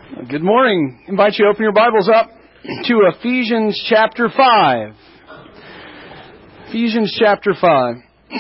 Good morning. I invite you to open your Bibles up to Ephesians chapter 5. Ephesians chapter 5.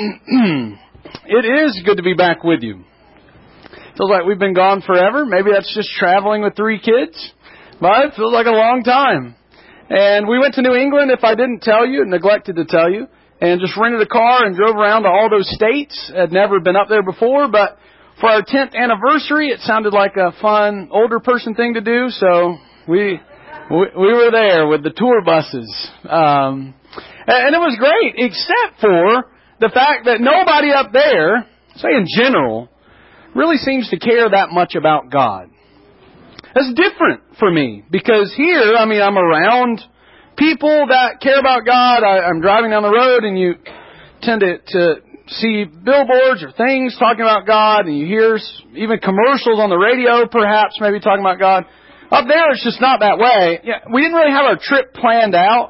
It is good to be back with you. Feels like we've been gone forever. Maybe that's just traveling with 3 kids. But it feels like a long time. And we went to New England, if I didn't tell you, neglected to tell you, and just rented a car and drove around to all those states. I'd never been up there before, but for our 10th anniversary, it sounded like a fun older person thing to do, so we were there with the tour buses. And it was great, except for the fact that nobody up there, say in general, really seems to care that much about God. That's different for me, because here, I'm around people that care about God. I'm driving down the road, and you tend to see billboards or things talking about God, and you hear even commercials on the radio, perhaps, maybe talking about God. Up there, it's just not that way. Yeah, we didn't really have our trip planned out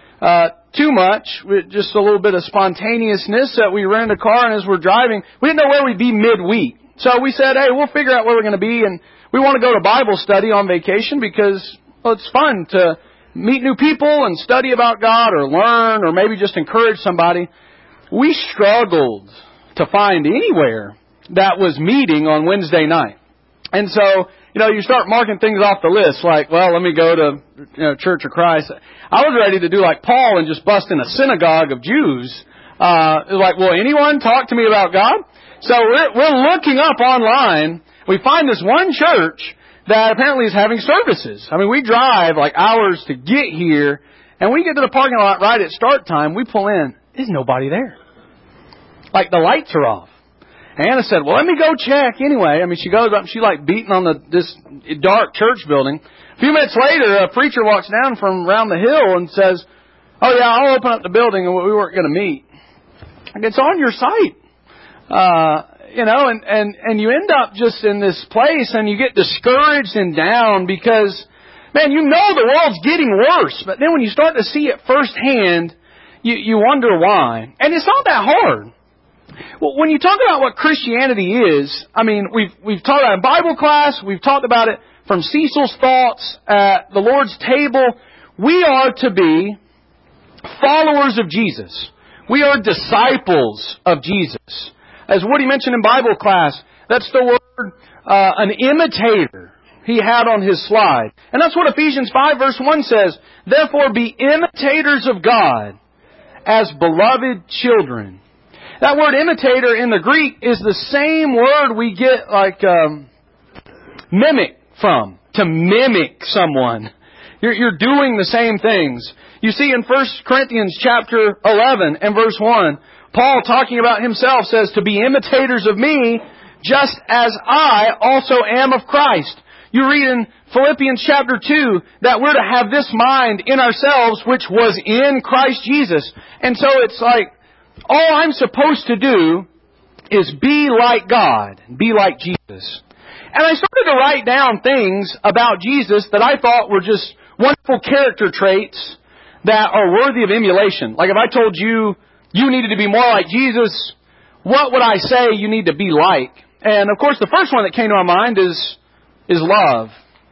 too much, with just a little bit of spontaneousness that we rented a car, and as we're driving, we didn't know where we'd be midweek. So we said, hey, we'll figure out where we're going to be, and we want to go to Bible study on vacation because, well, it's fun to meet new people and study about God or learn or maybe just encourage somebody. We struggled to find anywhere that was meeting on Wednesday night. And so, you start marking things off the list like, well, let me go to Church of Christ. I was ready to do like Paul and just bust in a synagogue of Jews. Like, will anyone talk to me about God? So we're looking up online. We find this one church that apparently is having services. We drive like hours to get here, and we get to the parking lot right at start time. We pull in. There's nobody there. Like, the lights are off. Anna said, well, let me go check anyway. She goes up and she's like beating on this dark church building. A few minutes later, a preacher walks down from around the hill and says, oh yeah, I'll open up the building, and we weren't going to meet. It's on your site. And you end up just in this place and you get discouraged and down because, man, the world's getting worse. But then when you start to see it firsthand, you wonder why. And it's not that hard. Well, when you talk about what Christianity is, we've taught about it in Bible class, we've talked about it from Cecil's thoughts at the Lord's table. We are to be followers of Jesus. We are disciples of Jesus. As Woody mentioned in Bible class, that's the word, an imitator he had on his slide. And that's what Ephesians 5 verse 1 says. Therefore be imitators of God as beloved children. That word imitator in the Greek is the same word we get like mimic from. To mimic someone. You're doing the same things. You see in 1 Corinthians chapter 11 and verse 1, Paul, talking about himself, says to be imitators of me, just as I also am of Christ. You read in Philippians chapter 2 that we're to have this mind in ourselves, which was in Christ Jesus. And so it's like, all I'm supposed to do is be like God, be like Jesus. And I started to write down things about Jesus that I thought were just wonderful character traits that are worthy of emulation. Like if I told you, you needed to be more like Jesus, what would I say you need to be like? And of course the first one that came to my mind is love.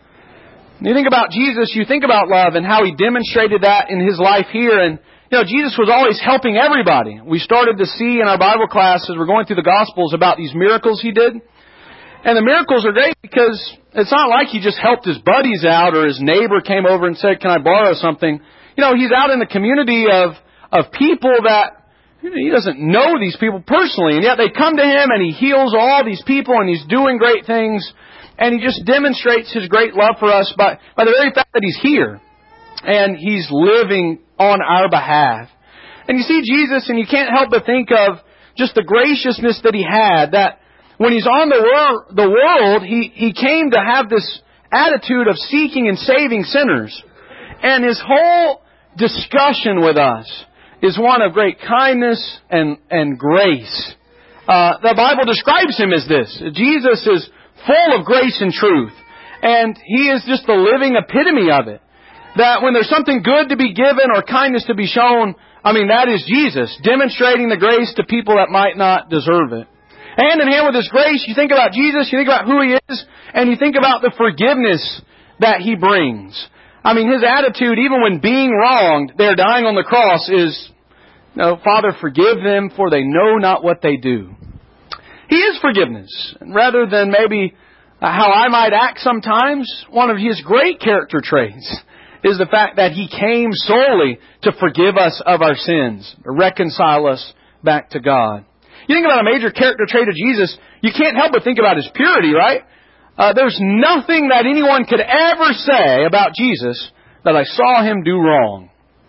When you think about Jesus, you think about love and how He demonstrated that in His life here. And Jesus was always helping everybody. We started to see in our Bible class as we're going through the Gospels about these miracles He did. And the miracles are great because it's not like He just helped His buddies out or His neighbor came over and said, can I borrow something? He's out in the community of people that He doesn't know these people personally, and yet they come to Him and He heals all these people and He's doing great things. And He just demonstrates His great love for us by the very fact that He's here and He's living on our behalf. And you see Jesus and you can't help but think of just the graciousness that He had, that when He's on the world, He came to have this attitude of seeking and saving sinners. And His whole discussion with us is one of great kindness and grace. The Bible describes Him as this. Jesus is full of grace and truth. And He is just the living epitome of it. That when there's something good to be given or kindness to be shown, that is Jesus, demonstrating the grace to people that might not deserve it. Hand in hand with this grace, you think about Jesus, you think about who He is, and you think about the forgiveness that He brings. I mean, His attitude, even when being wronged, they're dying on the cross, is, no, Father, forgive them, for they know not what they do. He is forgiveness. And rather than maybe how I might act sometimes, one of His great character traits is the fact that He came solely to forgive us of our sins, to reconcile us back to God. You think about a major character trait of Jesus, you can't help but think about His purity, right? There's nothing that anyone could ever say about Jesus that I saw Him do wrong.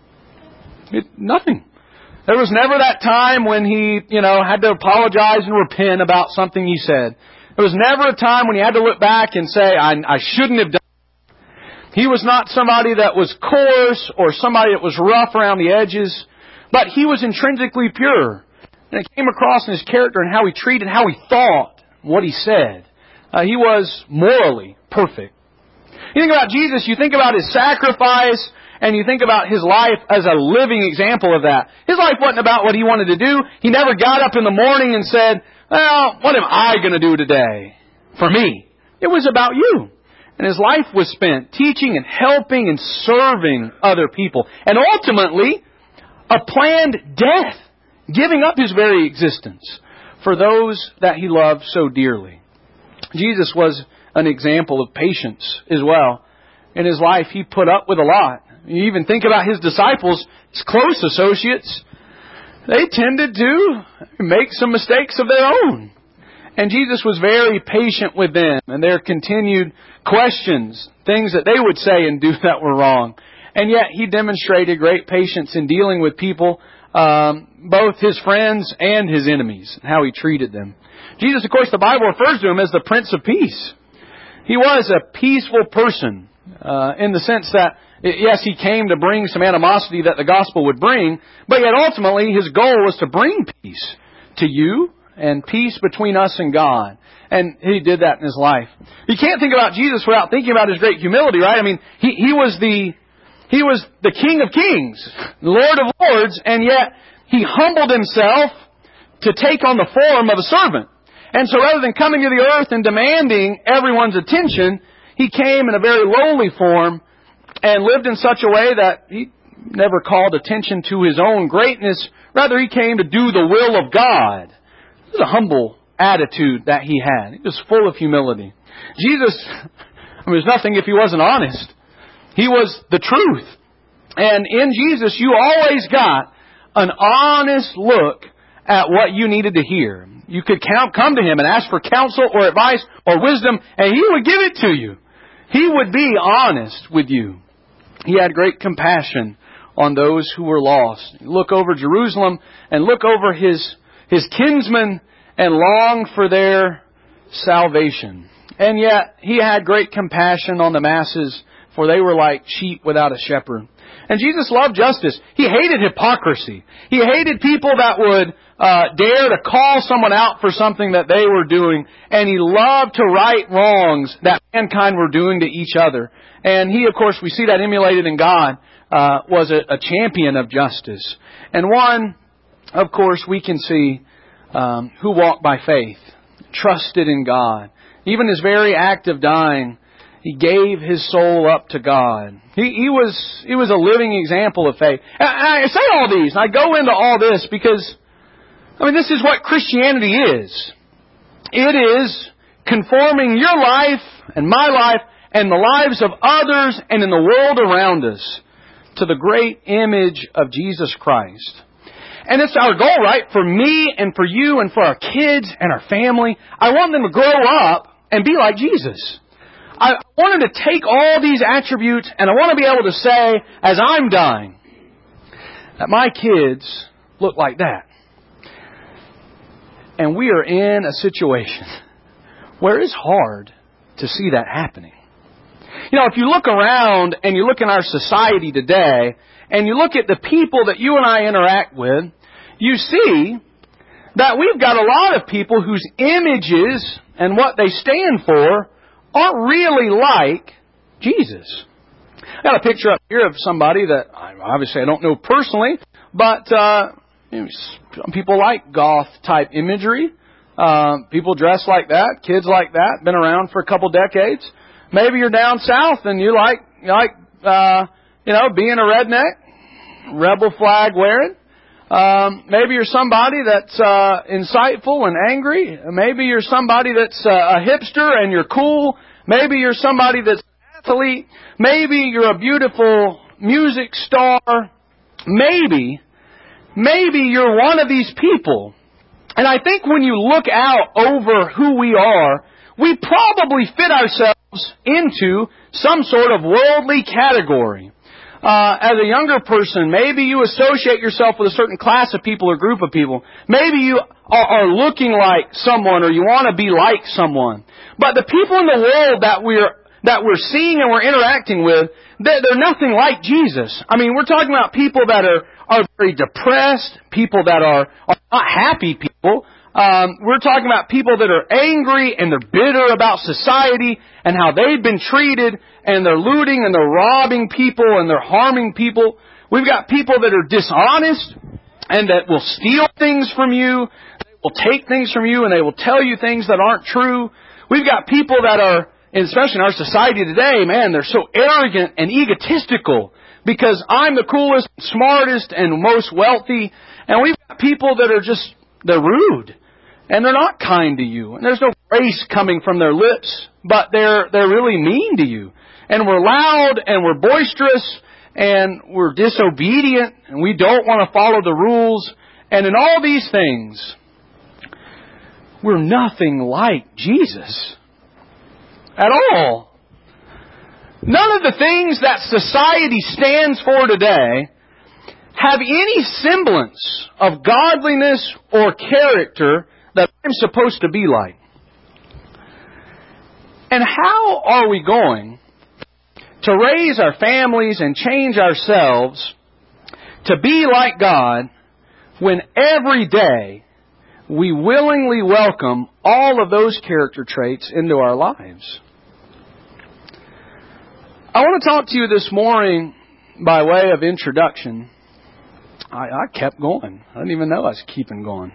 Nothing. There was never that time when He, had to apologize and repent about something He said. There was never a time when He had to look back and say, I shouldn't have done it. He was not somebody that was coarse or somebody that was rough around the edges, but He was intrinsically pure. And it came across in His character and how He treated, how He thought, what He said. He was morally perfect. You think about Jesus, you think about His sacrifice, and you think about His life as a living example of that. His life wasn't about what He wanted to do. He never got up in the morning and said, well, what am I going to do today for me? It was about you. And His life was spent teaching and helping and serving other people. And ultimately, a planned death, giving up His very existence for those that He loved so dearly. Jesus was an example of patience as well. In His life, He put up with a lot. You even think about His disciples, His close associates. They tended to make some mistakes of their own. And Jesus was very patient with them and their continued questions, things that they would say and do that were wrong. And yet He demonstrated great patience in dealing with people, both His friends and His enemies, and how He treated them. Jesus, of course, the Bible refers to Him as the Prince of Peace. He was a peaceful person in the sense that, yes, He came to bring some animosity that the gospel would bring, but yet ultimately His goal was to bring peace to you and peace between us and God. And He did that in His life. You can't think about Jesus without thinking about His great humility, right? I mean, He was the King of Kings, Lord of Lords, and yet He humbled Himself to take on the form of a servant. And so rather than coming to the earth and demanding everyone's attention, He came in a very lowly form and lived in such a way that He never called attention to His own greatness. Rather, He came to do the will of God. It was a humble attitude that He had. He was full of humility. Jesus, there's nothing if He wasn't honest. He was the truth. And in Jesus, you always got an honest look at what you needed to hear. You could come to Him and ask for counsel or advice or wisdom, and He would give it to you. He would be honest with you. He had great compassion on those who were lost. Look over Jerusalem and look over His kinsmen and long for their salvation. And yet, He had great compassion on the masses, for they were like sheep without a shepherd. And Jesus loved justice. He hated hypocrisy. He hated people that would dare to call someone out for something that they were doing. And He loved to right wrongs that mankind were doing to each other. And He, of course, we see that emulated in God, was a champion of justice. And one, of course, we can see who walked by faith, trusted in God. Even His very act of dying, He gave His soul up to God. He was a living example of faith. And I say all these, and I go into all this because, this is what Christianity is. It is conforming your life and my life and the lives of others and in the world around us to the great image of Jesus Christ. And it's our goal, right? For me and for you and for our kids and our family. I want them to grow up and be like Jesus. I want them to take all these attributes and I want to be able to say, as I'm dying, that my kids look like that. And we are in a situation where it's hard to see that happening. If you look around and you look in our society today and you look at the people that you and I interact with, you see that we've got a lot of people whose images and what they stand for aren't really like Jesus. I got a picture up here of somebody that obviously I don't know personally, but some people like goth type imagery. People dress like that, kids like that, been around for a couple decades. Maybe you're down south and you like being a redneck, rebel flag wearing. Maybe you're somebody that's insightful and angry. Maybe you're somebody that's a hipster and you're cool. Maybe you're somebody that's an athlete. Maybe you're a beautiful music star. Maybe you're one of these people. And I think when you look out over who we are, we probably fit ourselves into some sort of worldly category. As a younger person, maybe you associate yourself with a certain class of people or group of people. Maybe you are looking like someone or you want to be like someone. But the people in the world that we're seeing and we're interacting with, they're nothing like Jesus. I mean, we're talking about people that are very depressed, people that are not happy people. We're talking about people that are angry and they're bitter about society and how they've been treated, and they're looting and they're robbing people and they're harming people. We've got people that are dishonest and that will steal things from you. They will take things from you and they will tell you things that aren't true. We've got people that are, especially in our society today, man, they're so arrogant and egotistical because I'm the coolest, smartest, and most wealthy. And we've got people that are they're rude. And they're not kind to you. And there's no grace coming from their lips, but they're really mean to you. And we're loud and we're boisterous and we're disobedient and we don't want to follow the rules. And in all these things, we're nothing like Jesus. At all. None of the things that society stands for today have any semblance of godliness or character that I'm supposed to be like. And how are we going to raise our families and change ourselves to be like God when every day we willingly welcome all of those character traits into our lives? I want to talk to you this morning by way of introduction. I kept going. I didn't even know I was keeping going.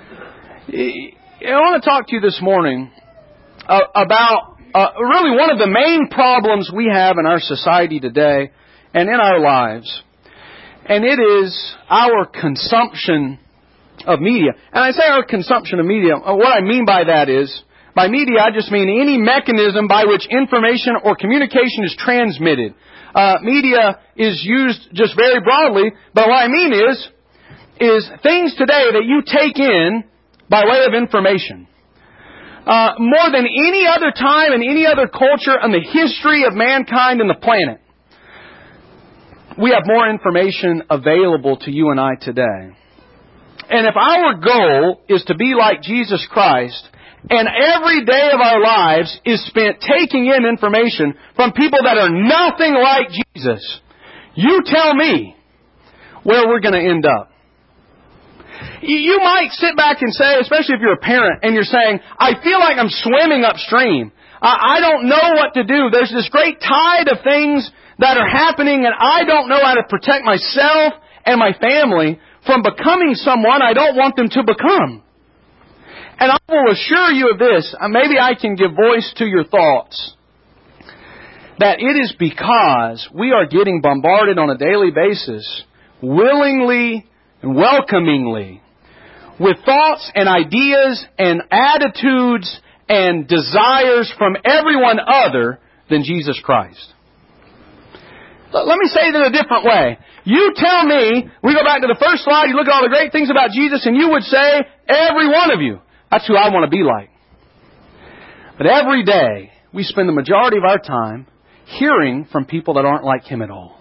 I want to talk to you this morning about really one of the main problems we have in our society today and in our lives. And it is our consumption of media. And I say our consumption of media. What I mean by that is, by media I just mean any mechanism by which information or communication is transmitted. Media is used just very broadly, but what I mean is things today that you take in by way of information. More than any other time and any other culture in the history of mankind and the planet, we have more information available to you and I today. And if our goal is to be like Jesus Christ, and every day of our lives is spent taking in information from people that are nothing like Jesus, you tell me where we're going to end up. You might sit back and say, especially if you're a parent, and you're saying, I feel like I'm swimming upstream. I don't know what to do. There's this great tide of things that are happening, and I don't know how to protect myself and my family from becoming someone I don't want them to become. And I will assure you of this, maybe I can give voice to your thoughts, that it is because we are getting bombarded on a daily basis, willingly and welcomingly, with thoughts and ideas and attitudes and desires from everyone other than Jesus Christ. Let me say it in a different way. You tell me, we go back to the first slide, you look at all the great things about Jesus, and you would say, every one of you, that's who I want to be like. But every day, we spend the majority of our time hearing from people that aren't like Him at all.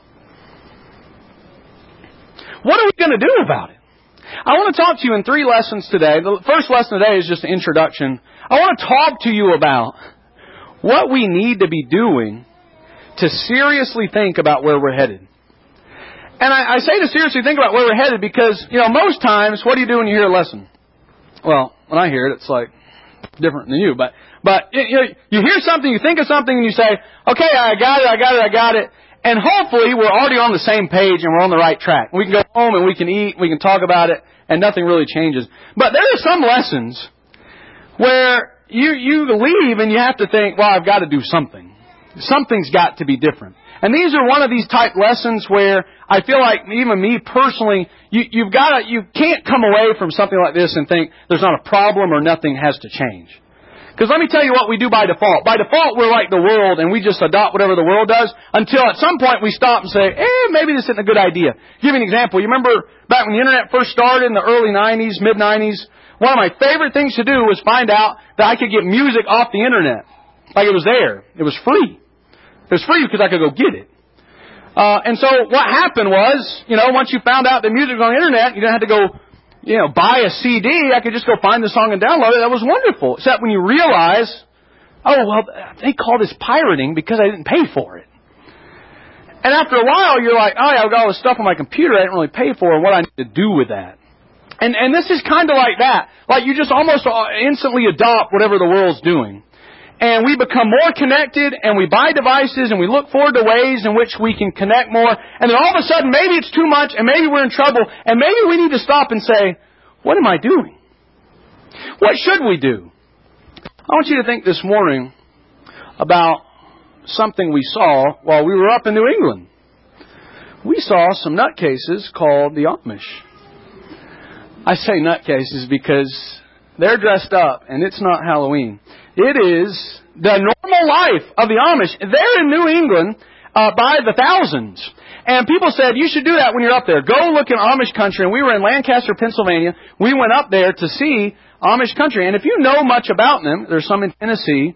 What are we going to do about it? I want to talk to you in 3 lessons today. The first lesson today is just an introduction. I want to talk to you about what we need to be doing to seriously think about where we're headed. And I say to seriously think about where we're headed because, most times, what do you do when you hear a lesson? Well, when I hear it, it's like different than you. But you hear something, you think of something, and you say, okay, I got it. And hopefully we're already on the same page and we're on the right track. We can go home and we can eat, we can talk about it, and nothing really changes. But there are some lessons where you leave and you have to think, well, I've got to do something. Something's got to be different. And these are one of these type lessons where I feel like even me personally, you can't come away from something like this and think there's not a problem or nothing has to change. Because let me tell you what we do by default. By default, we're like the world and we just adopt whatever the world does until at some point we stop and say, maybe this isn't a good idea. Give you an example. You remember back when the internet first started in the early 90s, mid-90s, one of my favorite things to do was find out that I could get music off the internet. Like it was there. It was free. It was free because I could go get it. And so what happened was, once you found out that music was on the internet, you didn't have to go, buy a CD. I could just go find the song and download it. That was wonderful. Except when you realize, they call this pirating because I didn't pay for it. And after a while, you're like, I've got all this stuff on my computer I didn't really pay for. What I need to do with that? And this is kind of like that. Like you just almost instantly adopt whatever the world's doing. And we become more connected, and we buy devices, and we look forward to ways in which we can connect more. And then all of a sudden, maybe it's too much, and maybe we're in trouble, and maybe we need to stop and say, what am I doing? What should we do? I want you to think this morning about something we saw while we were up in New England. We saw some nutcases called the Amish. I say nutcases because they're dressed up, and it's not Halloween. It is the normal life of the Amish. They're in New England by the thousands. And people said, you should do that when you're up there. Go look in Amish country. And we were in Lancaster, Pennsylvania. We went up there to see Amish country. And if you know much about them, there's some in Tennessee,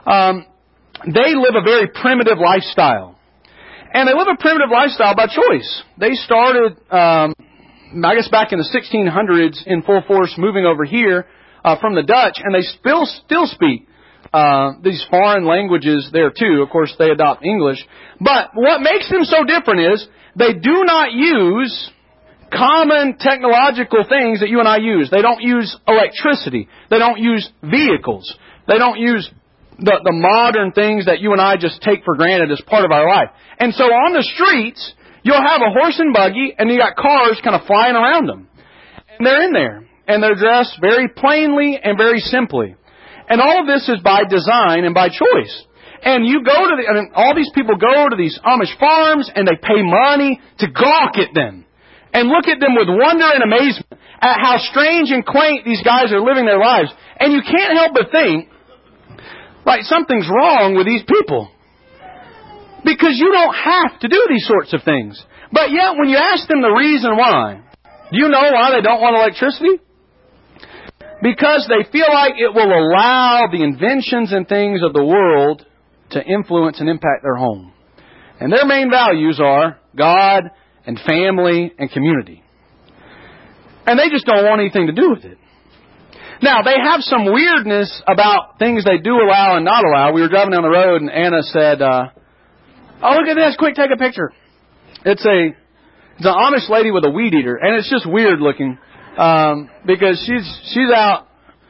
they live a very primitive lifestyle. And they live a primitive lifestyle by choice. They started, I guess back in the 1600s in full force moving over here from the Dutch, and they still speak these foreign languages there too. Of course, they adopt English. But what makes them so different is they do not use common technological things that you and I use. They don't use electricity. They don't use vehicles. They don't use the modern things that you and I just take for granted as part of our life. And so on the streets, you'll have a horse and buggy, and you got cars kind of flying around them. And they're in there. And they're dressed very plainly and very simply. And all of this is by design and by choice. And you go to all these people go to these Amish farms and they pay money to gawk at them. And look at them with wonder and amazement at how strange and quaint these guys are living their lives. And you can't help but think, like, something's wrong with these people. Because you don't have to do these sorts of things. But yet when you ask them the reason why, do you know why they don't want electricity? Because they feel like it will allow the inventions and things of the world to influence and impact their home. And their main values are God and family and community. And they just don't want anything to do with it. Now, they have some weirdness about things they do allow and not allow. We were driving down the road and Anna said, look at this, quick, take a picture. It's an Amish lady with a weed eater, and it's just weird looking. Because she's out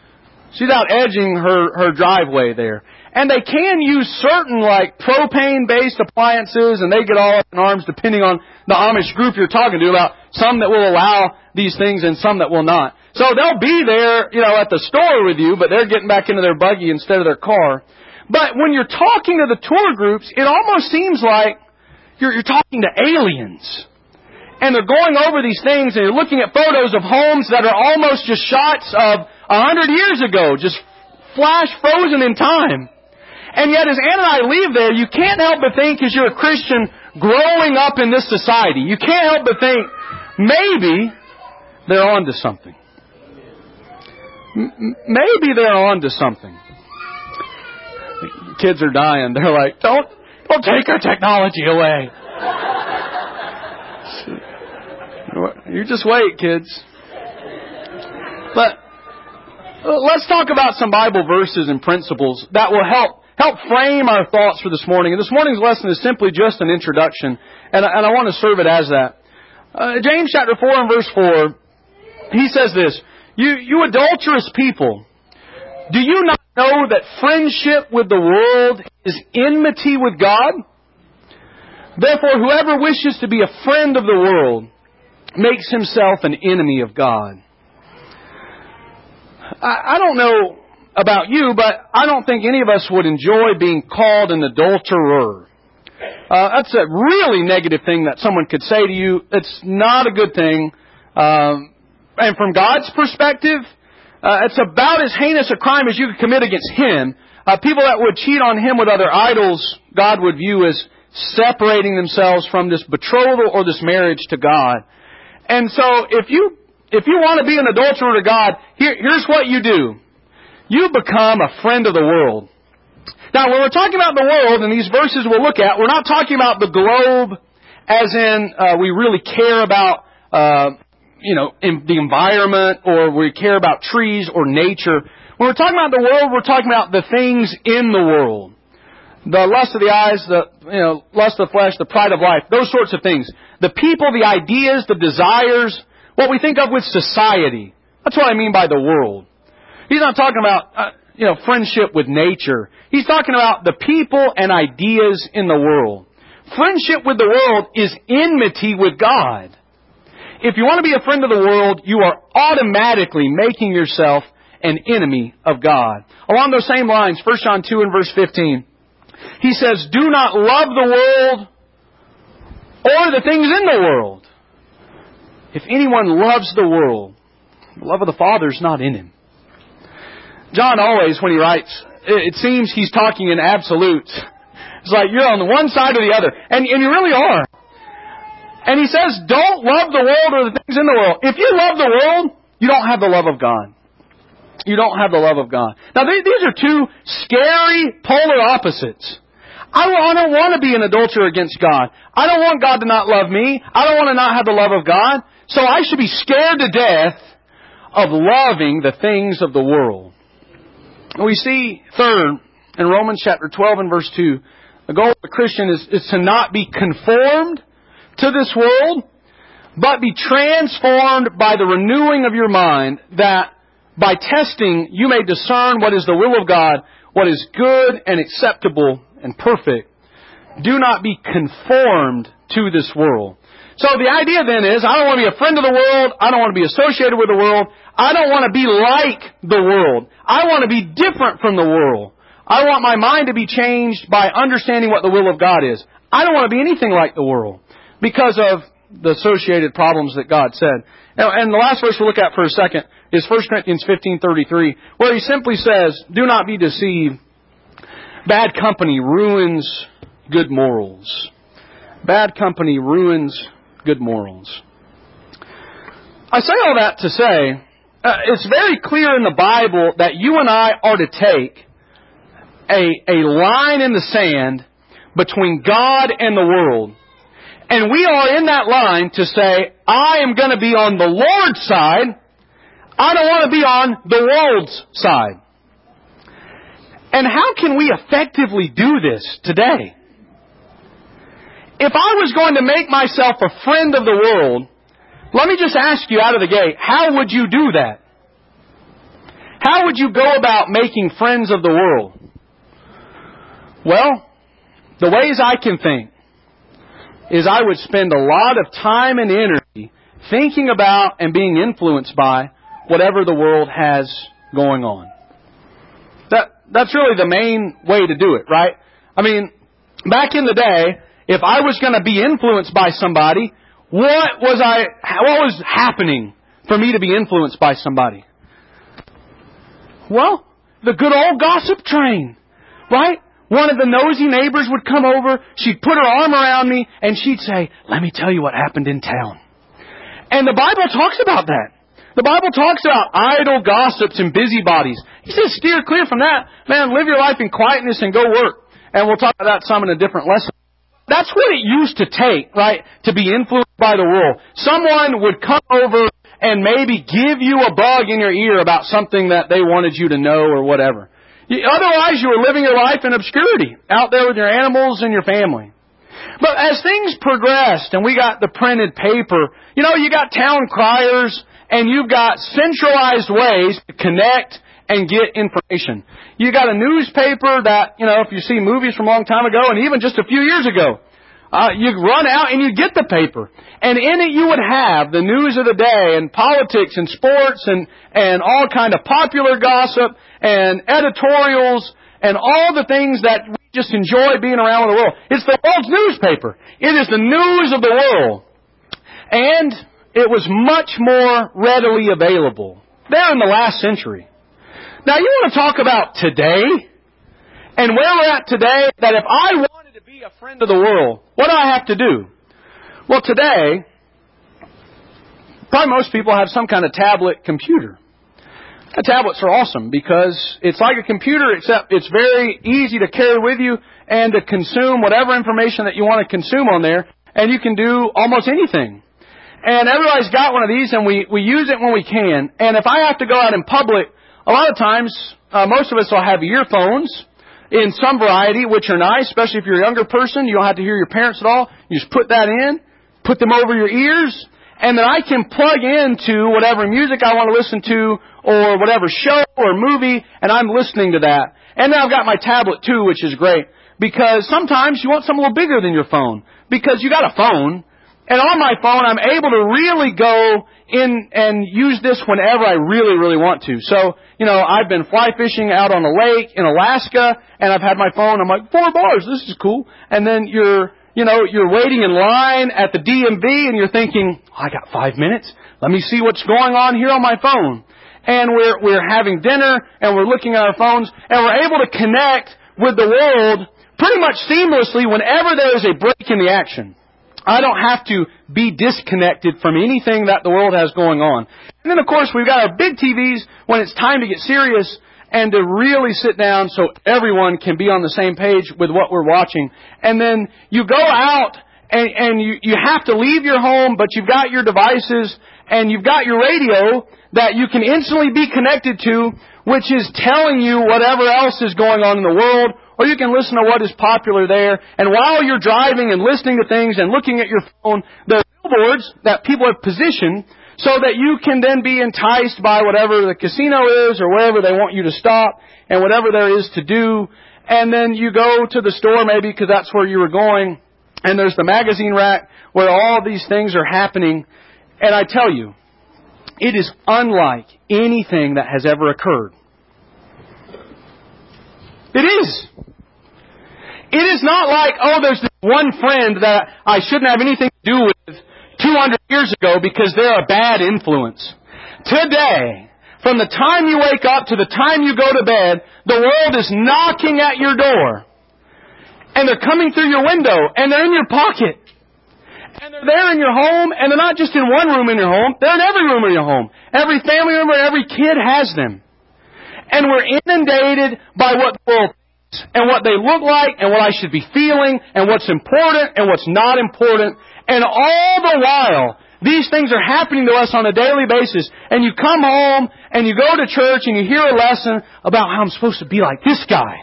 edging her driveway there. And they can use certain like propane-based appliances, and they get all up in arms depending on the Amish group you're talking to about some that will allow these things and some that will not. So they'll be there, at the store with you, but they're getting back into their buggy instead of their car. But when you're talking to the tour groups, it almost seems like you're talking to aliens. And they're going over these things, and you're looking at photos of homes that are almost just shots of 100 years ago, just flash frozen in time. And yet, as Ann and I leave there, you can't help but think, as you're a Christian growing up in this society, you can't help but think, maybe they're on to something. Maybe they're on to something. Kids are dying. They're like, don't take our technology away. You just wait, kids. But let's talk about some Bible verses and principles that will help frame our thoughts for this morning. And this morning's lesson is simply just an introduction, and I want to serve it as that. James chapter 4 and verse 4, he says this, You adulterous people, do you not know that friendship with the world is enmity with God? Therefore, whoever wishes to be a friend of the world makes himself an enemy of God. I don't know about you, but I don't think any of us would enjoy being called an adulterer. That's a really negative thing that someone could say to you. It's not a good thing. And from God's perspective, it's about as heinous a crime as you could commit against Him. People that would cheat on Him with other idols, God would view as separating themselves from this betrothal or this marriage to God. And so if you want to be an adulterer to God, here's what you do. You become a friend of the world. Now, when we're talking about the world, and these verses we'll look at, we're not talking about the globe as in we really care about in the environment, or we care about trees or nature. When we're talking about the world, we're talking about the things in the world. The lust of the eyes, the lust of the flesh, the pride of life, those sorts of things. The people, the ideas, the desires, what we think of with society. That's what I mean by the world. He's not talking about friendship with nature. He's talking about the people and ideas in the world. Friendship with the world is enmity with God. If you want to be a friend of the world, you are automatically making yourself an enemy of God. Along those same lines, 1 John 2 and verse 15, he says, do not love the world or the things in the world. If anyone loves the world, the love of the Father is not in him. John always, when he writes, it seems he's talking in absolutes. It's like you're on the one side or the other. And you really are. And he says, don't love the world or the things in the world. If you love the world, you don't have the love of God. You don't have the love of God. Now, these are two scary polar opposites. I don't want to be an adulterer against God. I don't want God to not love me. I don't want to not have the love of God. So I should be scared to death of loving the things of the world. We see, third, in Romans chapter 12 and verse 2, the goal of the Christian is to not be conformed to this world, but be transformed by the renewing of your mind, that by testing you may discern what is the will of God, what is good and acceptable and perfect. Do not be conformed to this world. So the idea then is, I don't want to be a friend of the world. I don't want to be associated with the world. I don't want to be like the world. I want to be different from the world. I want my mind to be changed by understanding what the will of God is. I don't want to be anything like the world because of the associated problems that God said. And the last verse we'll look at for a second is 1 Corinthians 15:33, where he simply says, do not be deceived. Bad company ruins good morals. Bad company ruins good morals. I say all that to say, it's very clear in the Bible that you and I are to take a line in the sand between God and the world. And we are in that line to say, I am going to be on the Lord's side. I don't want to be on the world's side. And how can we effectively do this today? If I was going to make myself a friend of the world, let me just ask you out of the gate, how would you do that? How would you go about making friends of the world? Well, the ways I can think is I would spend a lot of time and energy thinking about and being influenced by whatever the world has going on. That's really the main way to do it, right? I mean, back in the day, if I was going to be influenced by somebody, what was happening for me to be influenced by somebody? Well, the good old gossip train, right? One of the nosy neighbors would come over, she'd put her arm around me, and she'd say, let me tell you what happened in town. And the Bible talks about that. The Bible talks about idle gossips and busybodies. He says, steer clear from that. Man, live your life in quietness and go work. And we'll talk about that some in a different lesson. That's what it used to take, right, to be influenced by the world. Someone would come over and maybe give you a bug in your ear about something that they wanted you to know or whatever. Otherwise, you were living your life in obscurity, out there with your animals and your family. But as things progressed and we got the printed paper, you got town criers and you've got centralized ways to connect and get information. You got a newspaper that, if you see movies from a long time ago and even just a few years ago, You run out and you get the paper. And in it you would have the news of the day and politics and sports and all kind of popular gossip and editorials and all the things that we just enjoy being around with the world. It's the world's newspaper. It is the news of the world. And it was much more readily available there in the last century. Now you want to talk about today and where we're at today, that if I wanted to be a friend of the world, what do I have to do? Well, today, probably most people have some kind of tablet computer. Tablets are awesome because it's like a computer, except it's very easy to carry with you and to consume whatever information that you want to consume on there, and you can do almost anything. And everybody's got one of these, and we use it when we can. And if I have to go out in public, a lot of times, most of us will have earphones in some variety, which are nice, especially if you're a younger person. You don't have to hear your parents at all. You just put that in, put them over your ears, and then I can plug into whatever music I want to listen to or whatever show or movie, and I'm listening to that. And then I've got my tablet too, which is great, because sometimes you want something a little bigger than your phone, because you got a phone. And on my phone, I'm able to really go in and use this whenever I really, really want to. So, I've been fly fishing out on a lake in Alaska, and I've had my phone. I'm like, $4, this is cool. And then you're waiting in line at the DMV, and you're thinking, I got 5 minutes. Let me see what's going on here on my phone. And we're having dinner, and we're looking at our phones, and we're able to connect with the world pretty much seamlessly whenever there is a break in the action. I don't have to be disconnected from anything that the world has going on. And then, of course, we've got our big TVs when it's time to get serious and to really sit down so everyone can be on the same page with what we're watching. And then you go out and you have to leave your home, but you've got your devices and you've got your radio that you can instantly be connected to, which is telling you whatever else is going on in the world. Or you can listen to what is popular there. And while you're driving and listening to things and looking at your phone, there are billboards that people have positioned so that you can then be enticed by whatever the casino is or wherever they want you to stop and whatever there is to do. And then you go to the store maybe because that's where you were going. And there's the magazine rack where all these things are happening. And I tell you, it is unlike anything that has ever occurred. It is. It is not like, there's this one friend that I shouldn't have anything to do with 200 years ago because they're a bad influence. Today, from the time you wake up to the time you go to bed, the world is knocking at your door. And they're coming through your window, and they're in your pocket. And they're there in your home, and they're not just in one room in your home, they're in every room in your home. Every family member, every kid has them. And we're inundated by what the world thinks and what they look like and what I should be feeling and what's important and what's not important. And all the while, these things are happening to us on a daily basis. And you come home and you go to church and you hear a lesson about how I'm supposed to be like this guy.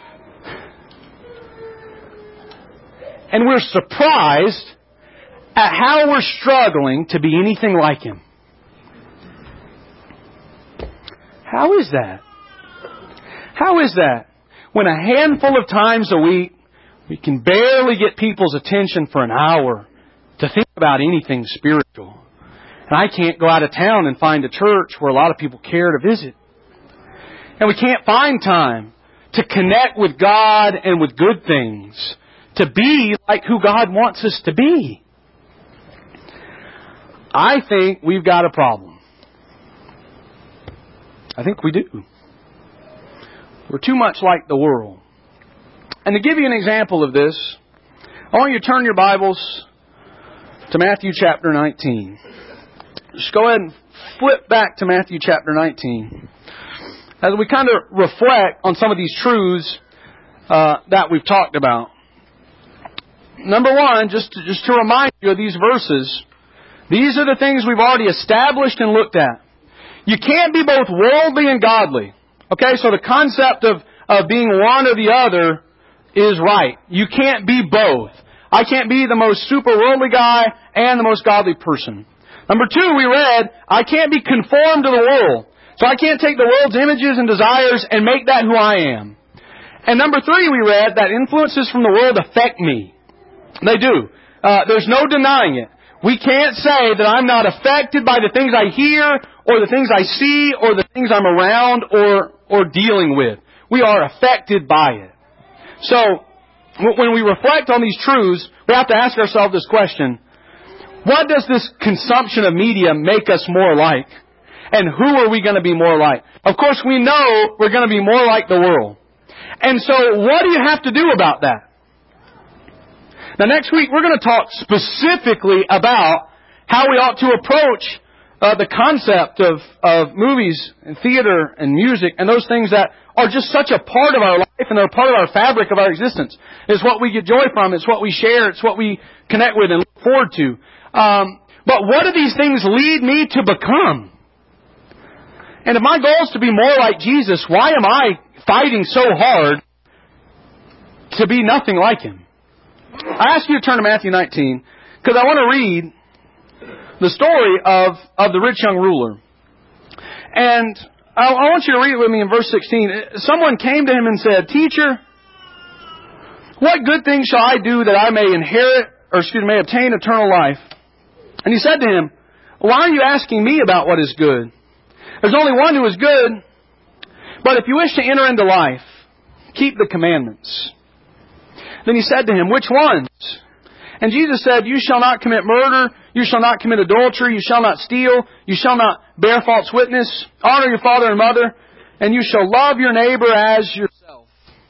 And we're surprised at how we're struggling to be anything like him. How is that? How is that? When a handful of times a week, we can barely get people's attention for an hour to think about anything spiritual. And I can't go out of town and find a church where a lot of people care to visit. And we can't find time to connect with God and with good things, to be like who God wants us to be. I think we've got a problem. I think we do. We're too much like the world. And to give you an example of this, I want you to turn your Bibles to Matthew chapter 19. Just go ahead and flip back to Matthew chapter 19. As we kind of reflect on some of these truths that we've talked about. Number one, just to remind you of these verses, these are the things we've already established and looked at. You can't be both worldly and godly. Okay, so the concept of being one or the other is right. You can't be both. I can't be the most super worldly guy and the most godly person. Number two, we read, I can't be conformed to the world. So I can't take the world's images and desires and make that who I am. And number three, we read that influences from the world affect me. They do. There's no denying it. We can't say that I'm not affected by the things I hear or the things I see or the things I'm around or dealing with. We are affected by it. So, when we reflect on these truths, we have to ask ourselves this question. What does this consumption of media make us more like? And who are we going to be more like? Of course, we know we're going to be more like the world. And so, what do you have to do about that? Now, next week, we're going to talk specifically about how we ought to approach the concept of movies and theater and music and those things that are just such a part of our life and they're a part of our fabric of our existence. It's what we get joy from. It's what we share. It's what we connect with and look forward to. But what do these things lead me to become? And if my goal is to be more like Jesus, why am I fighting so hard to be nothing like Him? I ask you to turn to Matthew 19 because I want to read the story of the rich young ruler. And I want you to read it with me in verse 16. Someone came to him and said, "Teacher, what good thing shall I do that I may may obtain eternal life?" And he said to him, "Why are you asking me about what is good? There's only one who is good. But if you wish to enter into life, keep the commandments." Then he said to him, "Which ones?" And Jesus said, "You shall not commit murder. You shall not commit adultery. You shall not steal. You shall not bear false witness. Honor your father and mother. And you shall love your neighbor as yourself."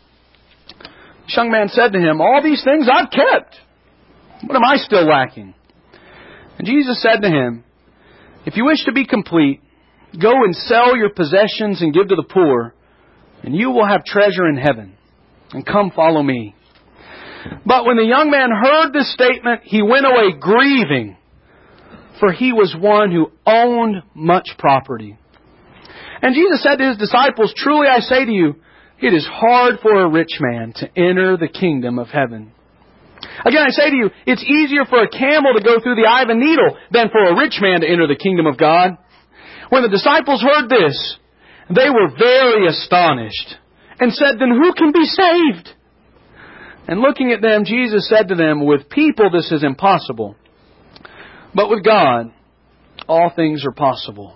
The young man said to him, "All these things I've kept. What am I still lacking?" And Jesus said to him, "If you wish to be complete, go and sell your possessions and give to the poor, and you will have treasure in heaven. And come follow me." But when the young man heard this statement, he went away grieving, for he was one who owned much property. And Jesus said to His disciples, "Truly I say to you, it is hard for a rich man to enter the kingdom of heaven. Again, I say to you, it's easier for a camel to go through the eye of a needle than for a rich man to enter the kingdom of God." When the disciples heard this, they were very astonished and said, "Then who can be saved?" And looking at them, Jesus said to them, "With people this is impossible, but with God all things are possible."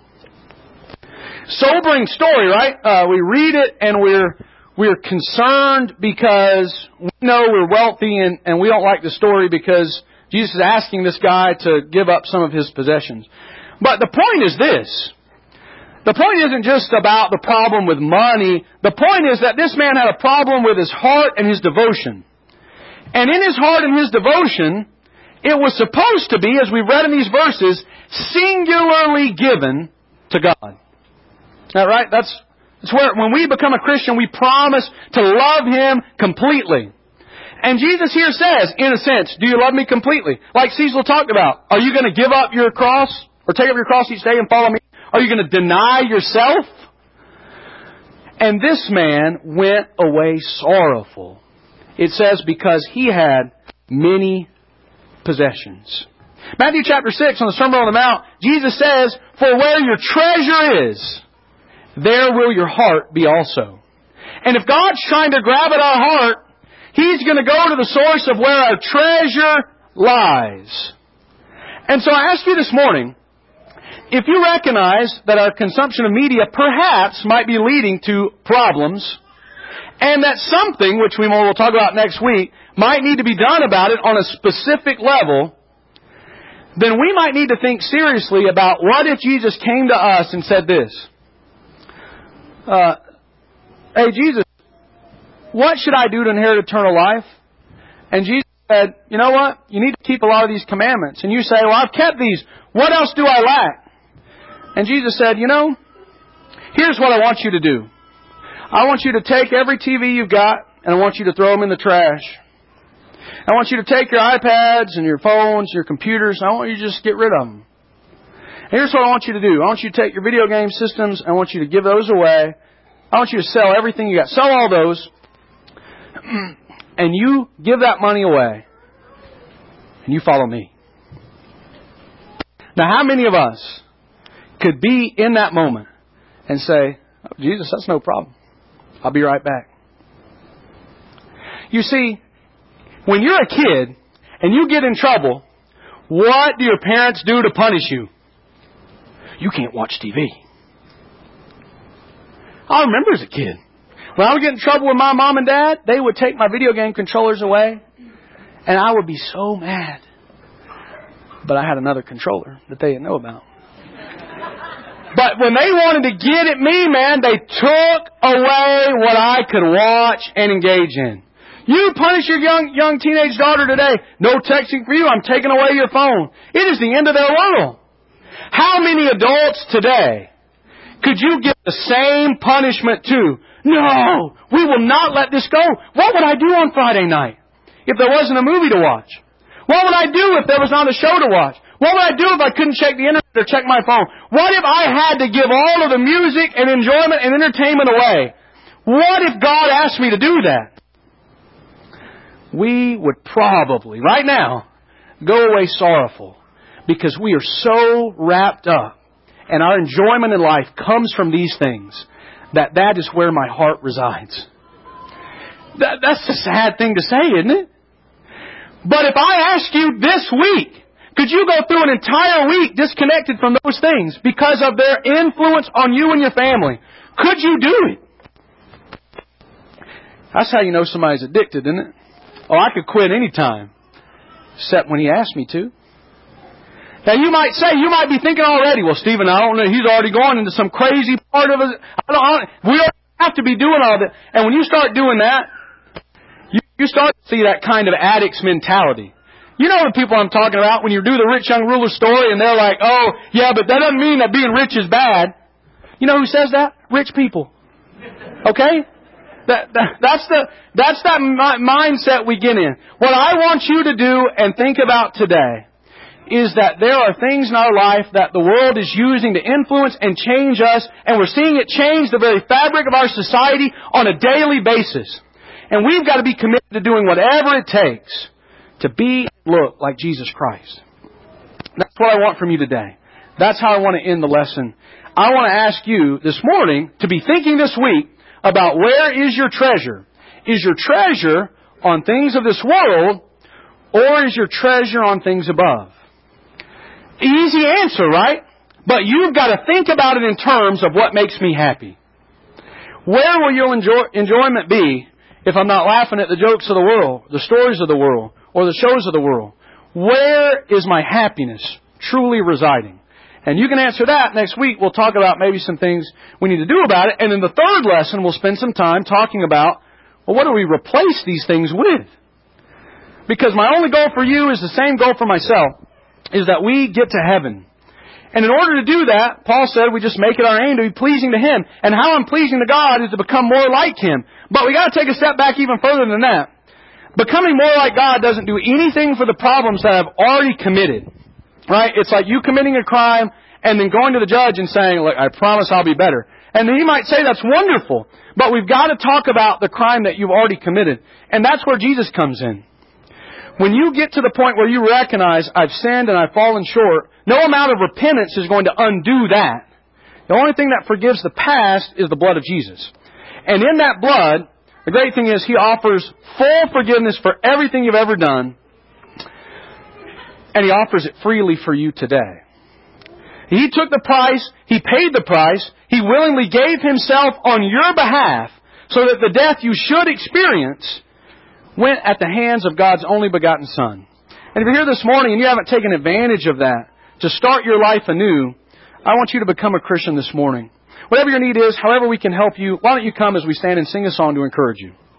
Sobering story, right? We read it and we're concerned because we know we're wealthy and we don't like the story because Jesus is asking this guy to give up some of his possessions. But the point is this. The point isn't just about the problem with money. The point is that this man had a problem with his heart and his devotion. And in his heart and his devotion, it was supposed to be, as we read in these verses, singularly given to God. Is that right? That's where, when we become a Christian, we promise to love Him completely. And Jesus here says, in a sense, do you love me completely? Like Cecil talked about, are you going to give up your cross or take up your cross each day and follow me? Are you going to deny yourself? And this man went away sorrowful. It says because he had many possessions. Matthew chapter 6 on the Sermon on the Mount, Jesus says, "For where your treasure is, there will your heart be also." And if God's trying to grab at our heart, He's going to go to the source of where our treasure lies. And so I ask you this morning, if you recognize that our consumption of media perhaps might be leading to problems, and that something, which we will talk about next week, might need to be done about it on a specific level, then we might need to think seriously about what if Jesus came to us and said this. "Hey, Jesus, what should I do to inherit eternal life?" And Jesus said, "You know what? You need to keep a lot of these commandments." And you say, "Well, I've kept these. What else do I lack?" And Jesus said, "Here's what I want you to do. I want you to take every TV you've got and I want you to throw them in the trash. I want you to take your iPads and your phones, your computers, and I want you to just get rid of them. And here's what I want you to do. I want you to take your video game systems, I want you to give those away. I want you to sell everything you got. Sell all those. And you give that money away. And you follow me." Now, how many of us could be in that moment and say, "Oh, Jesus, that's no problem. I'll be right back." You see, when you're a kid and you get in trouble, what do your parents do to punish you? You can't watch TV. I remember as a kid, when I would get in trouble with my mom and dad, they would take my video game controllers away, and I would be so mad. But I had another controller that they didn't know about. But when they wanted to get at me, man, they took away what I could watch and engage in. You punish your young teenage daughter today, no texting for you, I'm taking away your phone. It is the end of their world. How many adults today could you give the same punishment to? No, we will not let this go. What would I do on Friday night if there wasn't a movie to watch? What would I do if there was not a show to watch? What would I do if I couldn't check the internet or check my phone? What if I had to give all of the music and enjoyment and entertainment away? What if God asked me to do that? We would probably, right now, go away sorrowful because we are so wrapped up and our enjoyment in life comes from these things that is where my heart resides. That's a sad thing to say, isn't it? But if I ask you this week, could you go through an entire week disconnected from those things because of their influence on you and your family? Could you do it? That's how you know somebody's addicted, isn't it? Oh, I could quit any time, except when he asked me to. Now you might be thinking already, well, Stephen, I don't know, he's already gone into some crazy part of it. We don't have to be doing all that. And when you start doing that, you start to see that kind of addict's mentality. You know the people I'm talking about when you do the rich young ruler story and they're like, oh, yeah, but that doesn't mean that being rich is bad. You know who says that? Rich people. Okay? That's that mindset we get in. What I want you to do and think about today is that there are things in our life that the world is using to influence and change us, and we're seeing it change the very fabric of our society on a daily basis. And we've got to be committed to doing whatever it takes to be and look like Jesus Christ. That's what I want from you today. That's how I want to end the lesson. I want to ask you this morning to be thinking this week about where is your treasure? Is your treasure on things of this world, or is your treasure on things above? Easy answer, right? But you've got to think about it in terms of what makes me happy. Where will your enjoyment be if I'm not laughing at the jokes of the world, the stories of the world, or the shows of the world? Where is my happiness truly residing? And you can answer that next week. We'll talk about maybe some things we need to do about it. And in the third lesson, we'll spend some time talking about, well, what do we replace these things with? Because my only goal for you is the same goal for myself, is that we get to heaven. And in order to do that, Paul said we just make it our aim to be pleasing to Him. And how I'm pleasing to God is to become more like Him. But we got to take a step back even further than that. Becoming more like God doesn't do anything for the problems that I've already committed. Right? It's like you committing a crime and then going to the judge and saying, look, I promise I'll be better. And then he might say that's wonderful. But we've got to talk about the crime that you've already committed. And that's where Jesus comes in. When you get to the point where you recognize I've sinned and I've fallen short, no amount of repentance is going to undo that. The only thing that forgives the past is the blood of Jesus. And in that blood, the great thing is He offers full forgiveness for everything you've ever done. And He offers it freely for you today. He took the price. He paid the price. He willingly gave Himself on your behalf so that the death you should experience went at the hands of God's only begotten Son. And if you're here this morning and you haven't taken advantage of that to start your life anew, I want you to become a Christian this morning. Whatever your need is, however we can help you, why don't you come as we stand and sing a song to encourage you.